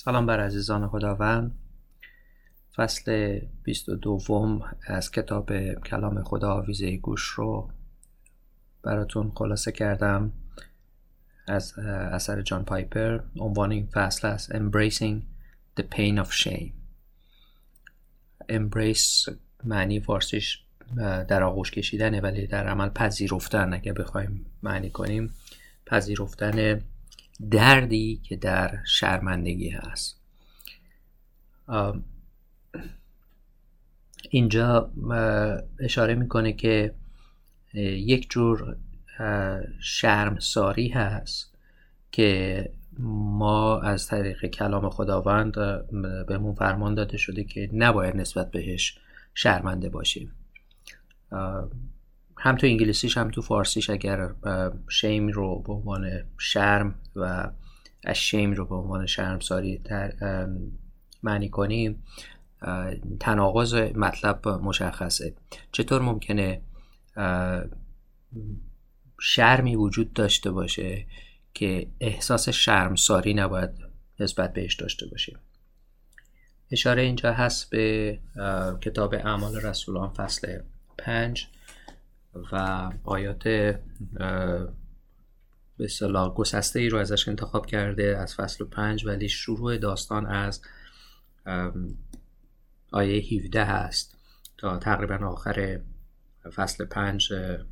سلام بر عزیزان خداوند. فصل 22 از کتاب کلام خدا آویزه گوش رو براتون خلاصه کردم از اثر جان پایپر. عنوان این فصل است Embracing the Pain of Shame. Embrace معنی فارسیش در آغوش کشیدنه، ولی در عمل پذیرفتن، اگه بخوایم معنی کنیم پذیرفتن دردی که در شرمندگی هست. اینجا اشاره میکنه که یک جور شرمساری هست که ما از طریق کلام خداوند بهمون فرمان داده شده که نباید نسبت بهش شرمنده باشیم. هم تو انگلیسیش هم تو فارسیش اگر شیم رو به عنوان شرم و اشیم رو به عنوان شرمساری معنی کنیم، تناقض مطلب مشخصه. چطور ممکنه شرمی وجود داشته باشه که احساس شرمساری نباید نسبت بهش داشته باشیم؟ اشاره اینجا هست به کتاب اعمال رسولان فصل 5 و آیات به اصطلاح گسسته ای رو ازش انتخاب کرده از فصل 5، ولی شروع داستان از آیه 17 هست تا تقریبا آخر فصل 5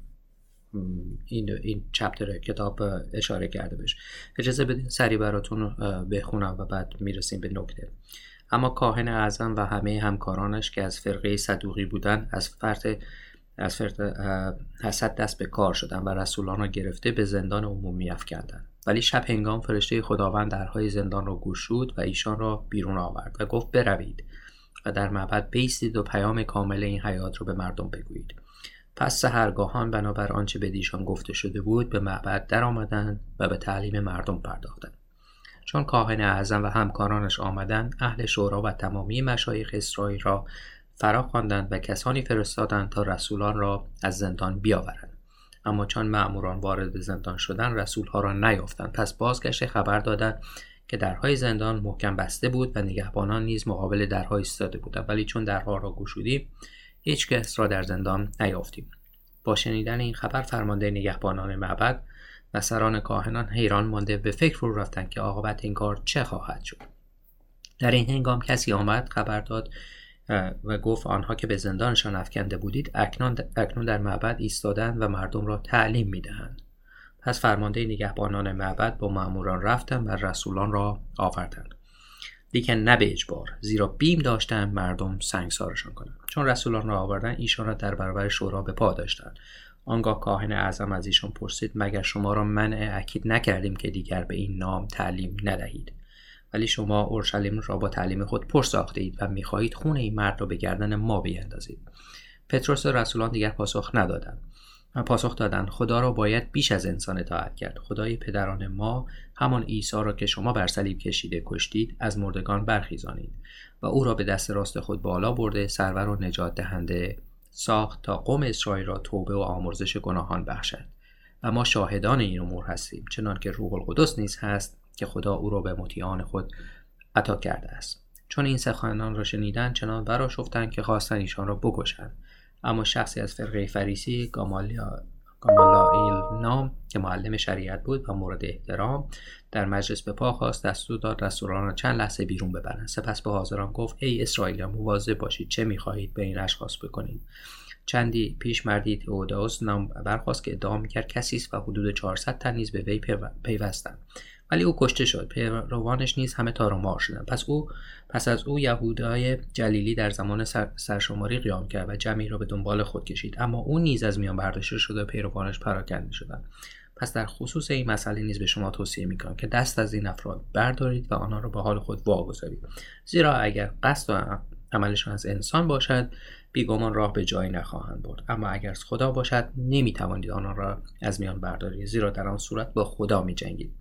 این چپتر کتاب اشاره کرده بشه. اجازه بدین سریع براتون بخونم و بعد میرسیم به نکته. اما کاهن اعظم و همه همکارانش که از فرقه صدوقی بودن از فرط حسد دست به کار شدن و رسولان را گرفته به زندان عمومی افکندند. ولی شب هنگام فرشته خداوند درهای زندان را گشود و ایشان را بیرون آورد و گفت بروید و در معبد بایستید و پیام کامل این حیات را به مردم بگویید. پس سحرگاهان بنابر آنچه به ایشان گفته شده بود به معبد در آمدند و به تعلیم مردم پرداختند. چون کاهن اعظم و همکارانش آمدند، اهل شورا و تمامی مشایخ اسرائیل را فرا خواندند و کسانی فرستادند تا رسولان را از زندان بیاورند. اما چون مأموران وارد زندان شدند، رسولها را نیافتند. پس بازگشته خبر دادند که درهای زندان محکم بسته بود و نگهبانان نیز مقابل درها ایستاده بودند، ولی چون درها را گشودیم هیچ کس را در زندان نیافتیم. با شنیدن این خبر فرمانده نگهبانان معبد و سران کاهنان حیران مانده به فکر فرو رفتند که عاقبت این کار چه خواهد شد. در این هنگام کسی آمد خبر داد و گفت آنها که به زندانشان افکنده بودید اکنون در معبد ایستادند و مردم را تعلیم میدهند. پس فرمانده نگهبانان معبد با مأموران رفتند و رسولان را آوردند، لیکن نه به اجبار، زیرا بیم داشتند مردم سنگسارشان کنند. چون رسولان را آوردند ایشان را در برابر شورا به پا داشتند. آنگاه کاهن اعظم از ایشان پرسید مگر شما را منع اکید نکردیم که دیگر به این نام تعلیم ندهید؟ ولی شما اورشلیم را با تعلیم خود پر ساخته اید و می‌خواهید خون این مرد را به گردن ما بیندازید. پتروس و رسولان دیگر پاسخ دادند خدا را باید بیش از انسان اطاعت کرد. خدای پدران ما همان عیسی را که شما بر صلیب کشیده کشتید از مردگان برخیزانید و او را به دست راست خود بالا برده سرور و نجات دهنده ساخت تا قوم اسرائیل را توبه و آمرزش گناهان بخشد. و ما شاهدان این امور هستیم، چنان که روح القدس نیز هست که خدا او را به مطیعان خود عطا کرده است. چون این سخنان را شنیدند چنان برآشفتند که خواستند ایشان را بکشند. اما شخصی از فرقه فریسی گامالائیل نام که معلم شریعت بود و مورد احترام در مجلس به پا خواست، دستور داد رسولان را چند لحظه بیرون ببرند. سپس به حاضران گفت ای اسرائیلیان مواظب باشید چه می‌خواهید به این اشخاص بکنید. چندی پیش مردی تئودوس نام برخاست که ادعا می‌کرد کسی است و حدود 400 تن نیز به وی پیوستند، ولی او کشته شد. پیروانش نیز همه تار و مار شدند. پس از او یهودای جلیلی در زمان سرشماری قیام کرد و جمعی را به دنبال خود کشید، اما او نیز از میان برداشته شد و پیروانش پراکنده شدند. پس در خصوص این مسئله نیز به شما توصیه می‌کنم که دست از این افراد بردارید و آنها را به حال خود واگذارید، زیرا اگر قصد و عملشان از انسان باشد بیگمان راه به جایی نخواهند برد، اما اگر از خدا باشد نمی‌توانید آنها را از میان بردارید، زیرا در آن صورت با خدا می‌جنگید.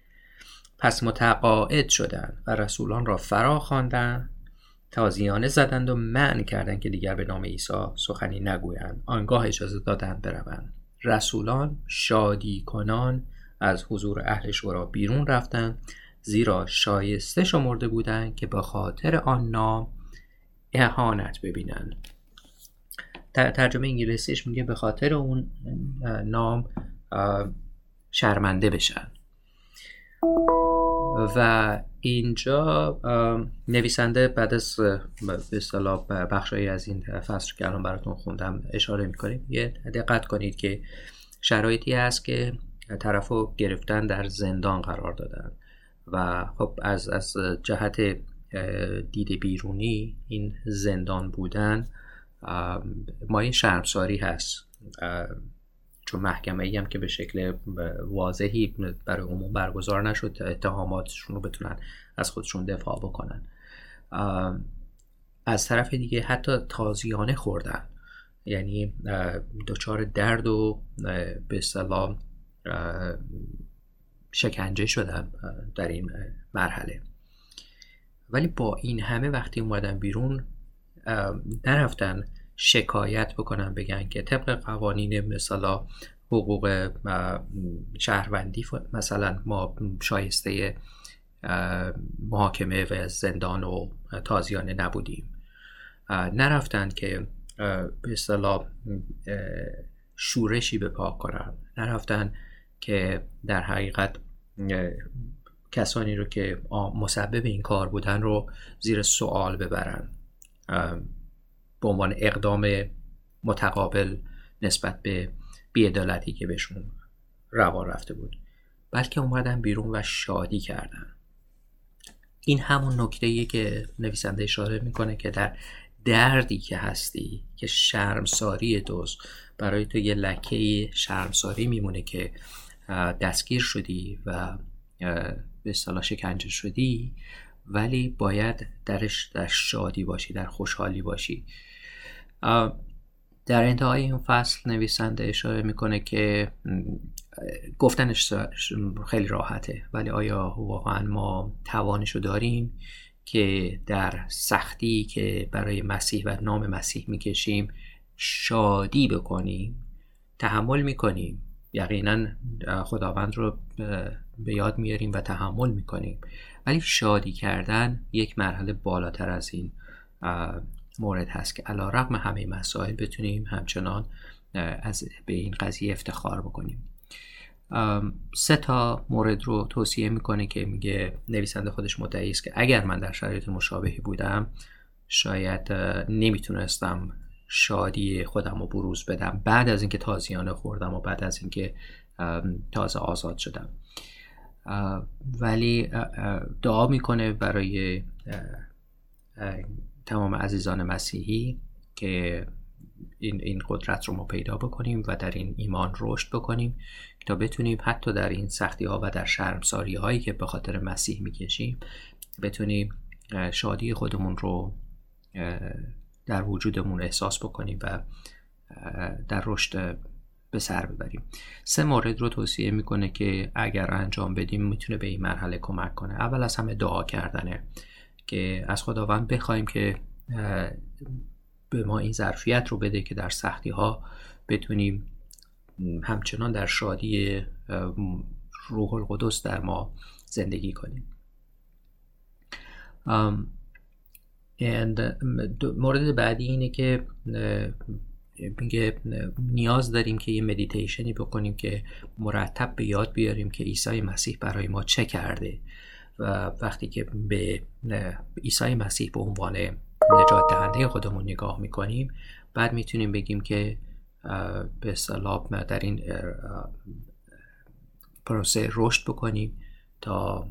پس متقاعد شدند و رسولان را فرا خواندند، تازیانه زدند و منع کردند که دیگر به نام عیسی سخنی نگویند. آنگاه اجازه دادند بروند. رسولان شادی کنان از حضور اهل شورا بیرون رفتند زیرا شایسته شمرده بودند که به خاطر آن نام اهانت ببینند. ترجمه انگلیسیش میگه به خاطر اون نام شرمنده بشن. و اینجا نویسنده بعد از به اصطلاح بخشایی از این فصل که الان براتون خوندم اشاره میکنیم، یه دقت کنید که شرایطی هست که طرفو گرفتن در زندان قرار دادن و خب از جهت دید بیرونی این زندان بودن مایه شرمساری هست، چون محکمه ای هم که به شکل واضحی برای عموم برگزار نشد اتهاماتشون رو بتونن از خودشون دفاع بکنن. از طرف دیگه حتی تازیانه خوردن، یعنی دچار درد و به اصطلاح شکنجه شدن در این مرحله. ولی با این همه وقتی اومدن بیرون نرفتن شکایت بکنن بگن که طبق قوانین مثلا حقوق شهروندی مثلا ما شایسته محاکمه و زندان و تازیانه نبودیم. نرفتن که به اصطلاح شورشی به پا کنن، نرفتن که در حقیقت کسانی رو که مسبب این کار بودن رو زیر سوال ببرن به عنوان اقدام متقابل نسبت به بی‌عدالتی که بهشون روا رفته بود، بلکه اومدن بیرون و شادی کردن. این همون نکته‌ایه که نویسنده اشاره میکنه که در دردی که هستی، که شرمساری دوست برای تو یه لکه شرمساری میمونه که دستگیر شدی و به اصطلاح شکنجه شدی، ولی باید در شادی باشی، در خوشحالی باشی. در انتهای این فصل نویسنده اشاره میکنه که گفتنش خیلی راحته، ولی آیا واقعا ما توانشو داریم که در سختی که برای مسیح و نام مسیح میکشیم شادی بکنیم، تحمل میکنیم؟ یقینا خداوند رو به یاد میاریم و تحمل میکنیم، ولی شادی کردن یک مرحله بالاتر از این مورد هست که علی رغم همه مسائل بتونیم همچنان به این قضیه افتخار بکنیم. 3 مورد رو توصیه میکنه که میگه نویسنده خودش مدعی است که اگر من در شرایط مشابهی بودم شاید نمیتونستم شادی خودم رو بروز بدم بعد از اینکه تازیانه خوردم و بعد از اینکه تازه آزاد شدم. ولی دعا میکنه برای تمام عزیزان مسیحی که این قدرت رو ما پیدا بکنیم و در این ایمان رشد بکنیم تا بتونیم حتی در این سختی ها و در شرمساری هایی که به خاطر مسیح میکشیم بتونیم شادی خودمون رو در وجودمون احساس بکنیم و در رشد به سر ببریم. 3 مورد رو توصیه میکنه که اگر انجام بدیم میتونه به این مرحله کمک کنه. اول از همه دعا کردنه که از خداوند بخوایم که به ما این ظرفیت رو بده که در سختی ها بتونیم همچنان در شادی روح القدس در ما زندگی کنیم. مورد بعدی اینه که میگه نیاز داریم که یه مدیتیشنی بکنیم که مرتب به یاد بیاریم که عیسی مسیح برای ما چه کرده و وقتی که به عیسی مسیح به عنوان نجات دهنده خودمون نگاه میکنیم بعد میتونیم بگیم که به اصطلاح در این پروسه رشد بکنیم تا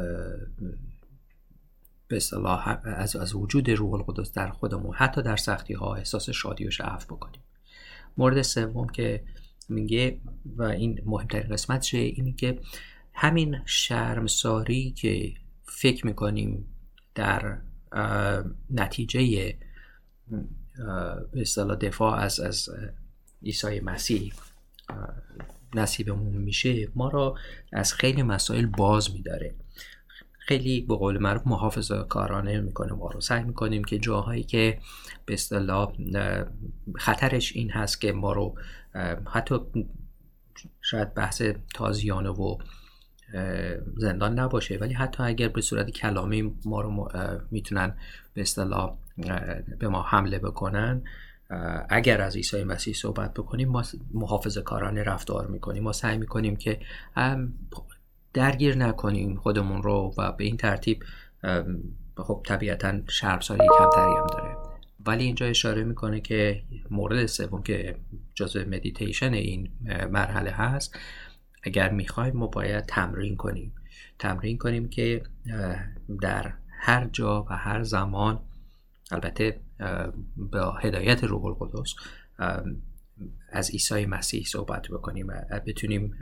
به اصطلاح از وجود روح القدس در خودمون حتی در سختی ها احساس شادی و شعف بکنیم. مورد سوم که میگه و این مهمترین قسمتشه اینه که همین شرمساری که فکر میکنیم در نتیجه به اصطلاح دفاع از عیسی مسیح نصیبمون میشه ما را از خیلی مسائل باز میداره. خیلی به قول معروف محافظه کارانه میکنه ما رو. سعی میکنیم که جاهایی که به اصطلاح خطرش این هست که ما رو حتی شاید بحث تازیانه و زندان نباشه، ولی حتی اگر به صورت کلامی ما رو میتونن به اصطلاح به ما حمله بکنن، اگر از عیسی مسیح صحبت بکنیم ما محافظه‌کارانه رفتار میکنیم. ما سعی میکنیم که درگیر نکنیم خودمون رو و به این ترتیب خب طبیعتاً شرمساری کمتری هم داره. ولی اینجا اشاره میکنه که مورد سوم که جزء مدیتیشن این مرحله هست، اگر میخوایم ما باید تمرین کنیم که در هر جا و هر زمان، البته با هدایت روح القدس، از عیسی مسیح صحبت بکنیم و بتونیم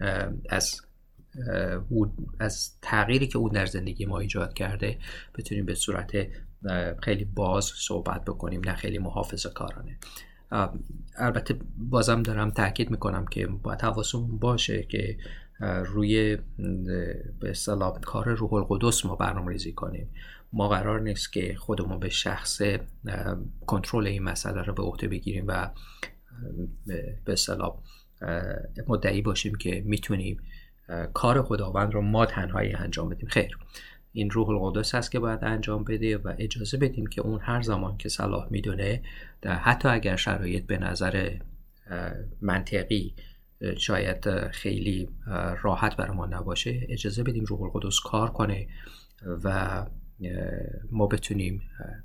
از تغییری که اون در زندگی ما ایجاد کرده بتونیم به صورت خیلی باز صحبت بکنیم، نه خیلی محافظه‌کارانه. البته بازم دارم تاکید میکنم که باید حواسمون باشه که روی به اصطلاح کار روح القدس ما برنامه‌ریزی کنیم. ما قرار نیست که خودمون به شخص کنترل این مسئله رو به عهده بگیریم و به اصطلاح مدعی باشیم که میتونیم کار خداوند رو ما تنهایی انجام بدیم. خیر، این روح القدس هست که باید انجام بده و اجازه بدیم که اون هر زمان که صلاح میدونه، حتی اگر شرایط به نظر منطقی شاید خیلی راحت برای ما نباشه، اجازه بدیم روح القدس کار کنه و ما بتونیم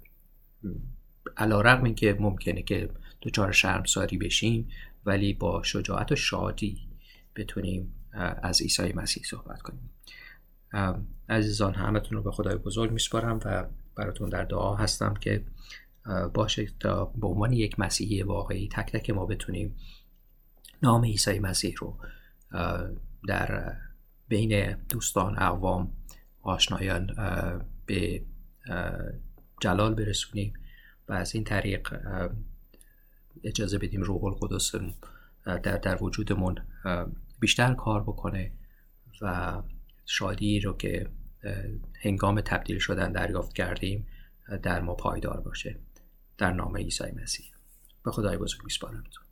علیرغم این که ممکنه که دچار شرمساری بشیم، ولی با شجاعت و شادی بتونیم از عیسی مسیح صحبت کنیم. عزیزان، همتون رو به خدای بزرگ میسپارم و براتون در دعا هستم که باشه تا به عنوان یک مسیحی واقعی تک تک ما بتونیم نام عیسی مسیح رو در بین دوستان، اقوام، آشنایان به جلال برسونیم و از این طریق اجازه بدیم روح القدس در وجودمون بیشتر کار بکنه و شادی رو که هنگام تبدیل شدن دریافت کردیم در ما پایدار باشه. در نام عیسی مسیح به خدای بزرگ میسپارم.